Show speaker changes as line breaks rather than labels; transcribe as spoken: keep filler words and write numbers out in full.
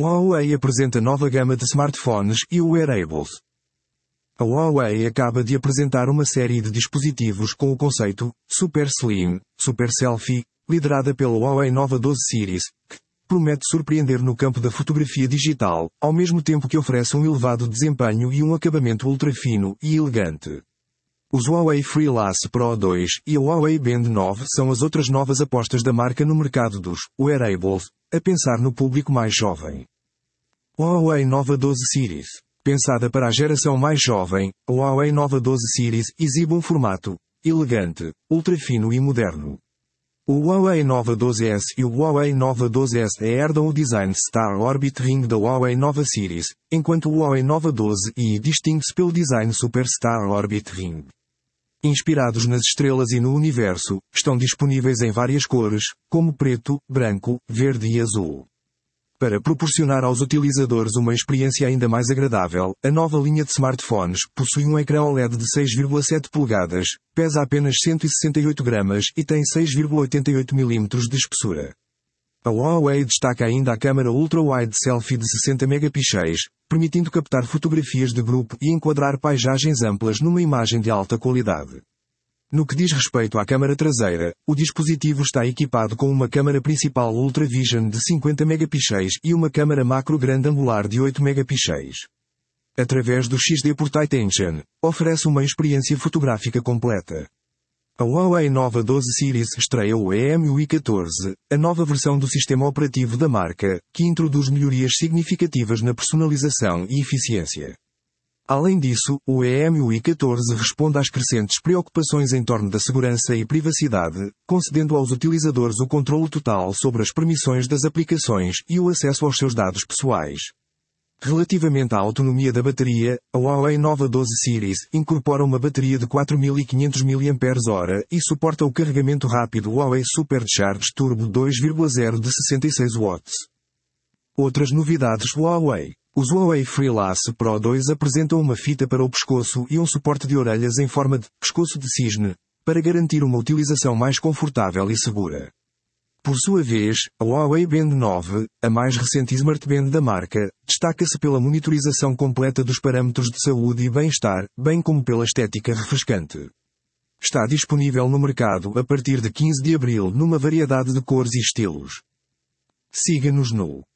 Huawei apresenta nova gama de smartphones e wearables. A Huawei acaba de apresentar uma série de dispositivos com o conceito Super Slim, Super Selfie, liderada pela Huawei Nova doze Series, que promete surpreender no campo da fotografia digital, ao mesmo tempo que oferece um elevado desempenho e um acabamento ultra fino e elegante. Os Huawei Freelass Pro dois e a Huawei Band nove são as outras novas apostas da marca no mercado dos wearables, a pensar no público mais jovem. Huawei Nova doze Series. Pensada para a geração mais jovem, a Huawei Nova doze Series exibe um formato elegante, ultra fino e moderno. O Huawei Nova doze S e o Huawei Nova doze S E herdam o design Star Orbit Ring da Huawei Nova Series, enquanto o Huawei Nova doze E distingue-se pelo design Super Star Orbit Ring. Inspirados nas estrelas e no universo, estão disponíveis em várias cores, como preto, branco, verde e azul. Para proporcionar aos utilizadores uma experiência ainda mais agradável, a nova linha de smartphones possui um ecrã O L E D de seis vírgula sete polegadas, pesa apenas cento e sessenta e oito gramas e tem seis vírgula oitenta e oito milímetros de espessura. A Huawei destaca ainda a câmera ultra-wide selfie de sessenta megapixels, permitindo captar fotografias de grupo e enquadrar paisagens amplas numa imagem de alta qualidade. No que diz respeito à câmara traseira, o dispositivo está equipado com uma câmara principal Ultra Vision de cinquenta megapixels e uma câmara macro grande angular de oito megapixels. Através do X D Portrait Tension, oferece uma experiência fotográfica completa. A Huawei Nova doze Series estreia o E M U I catorze, a nova versão do sistema operativo da marca, que introduz melhorias significativas na personalização e eficiência. Além disso, o E M U I catorze responde às crescentes preocupações em torno da segurança e privacidade, concedendo aos utilizadores o controle total sobre as permissões das aplicações e o acesso aos seus dados pessoais. Relativamente à autonomia da bateria, a Huawei Nova doze Series incorpora uma bateria de quatro mil e quinhentos miliampères-hora e suporta o carregamento rápido Huawei Supercharge Turbo dois vírgula zero de sessenta e seis watts. Outras novidades Huawei. Os Huawei Freelass Pro dois apresentam uma fita para o pescoço e um suporte de orelhas em forma de pescoço de cisne, para garantir uma utilização mais confortável e segura. Por sua vez, a Huawei Band nove, a mais recente smartband da marca, destaca-se pela monitorização completa dos parâmetros de saúde e bem-estar, bem como pela estética refrescante. Está disponível no mercado a partir de quinze de abril numa variedade de cores e estilos. Siga-nos no